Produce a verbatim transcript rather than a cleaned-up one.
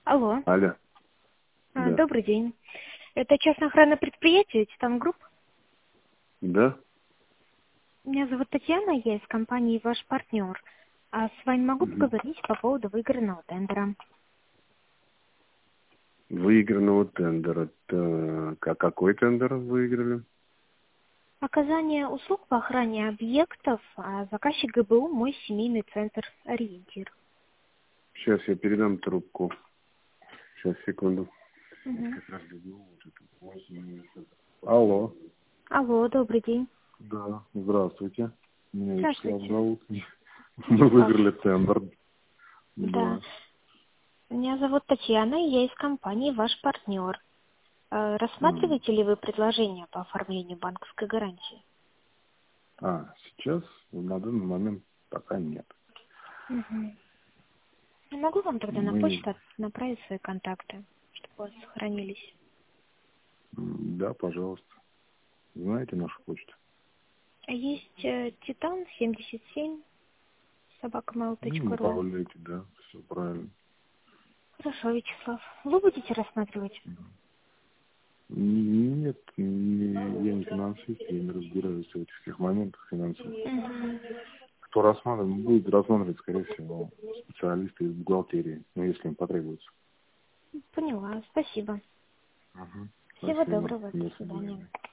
Алло. Алло. А, Да. Добрый день. Это частное охранное предприятие Титан Групп. Да? Меня зовут Татьяна, я из компании «Ваш партнер». А с вами могу Мгм. поговорить по поводу выигранного тендера. Выигранного тендера. Так, а какой тендер выиграли? Оказание услуг по охране объектов, а заказчик ГБУ «Мой семейный центр Ориентир». Сейчас я передам трубку. Сейчас, секунду. Мгм. Алло. Алло, добрый день. Да, здравствуйте. Меня Вячеслав Здравствуйте. зовут. Мы Вячеслав. выиграли тендер. Да. Да. Меня зовут Татьяна, и я из компании «Ваш партнер». Э, М. Рассматриваете ли вы предложение по оформлению банковской гарантии? А, сейчас на данный момент пока нет. Мгм. Я могу вам тогда на Мы, почту направить свои контакты, чтобы у вас сохранились. м, да, пожалуйста. Знаете нашу почту? А есть э, Титан семьдесят семь собака mail Ну, точка ру. добавляйте, да, все правильно. Хорошо, Вячеслав. Вы будете рассматривать? Нет, не- я не финансист, я не разбираюсь в этих всех моментах финансовых. Мгм. Кто рассматривает, будет рассматривать, скорее всего, специалисты из бухгалтерии, ну, если им потребуется. Поняла, спасибо. Угу. Всего Спасибо. доброго, до До свидания. свидания.